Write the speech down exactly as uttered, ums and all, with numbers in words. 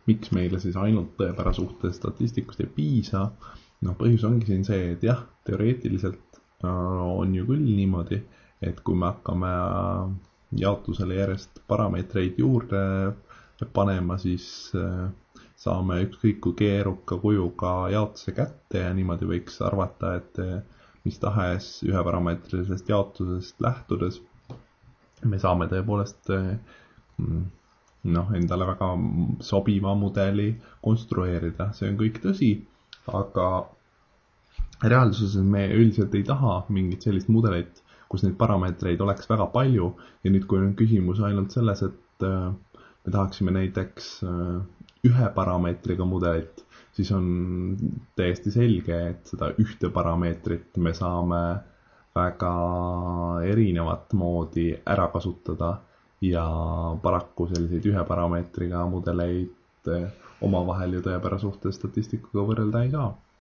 miks meile siis ainult tõepära suhte statistikust ei piisa? No põhjus ongi siin see, et jah, teoreetiliselt on ju küll niimoodi, et kui me hakkame jaotusele järjest parameetreid juurde panema, siis saame ükskõik kui keeruka kujuga jaotuse kätte ja niimoodi võiks arvata, et mis tahes üheparameetrilisest jaotusest lähtudes me saame tõepoolest noh, endale väga sobiva mudeli konstrueerida. See on kõik tõsi, aga reaalsuses me üldiselt ei taha mingit sellist mudelit, kus neid parameetreid oleks väga palju ja nüüd kui on küsimus ainult selles, et me tahaksime näiteks ühe parameetriga mudelit, siis on täiesti selge, et seda ühte parameetrit me saame väga erinevat moodi ära kasutada ja paraku selliseid ühe parameetriga mudeleid omavahel ju tõepära suhte statistikuga võrrelda ei saa.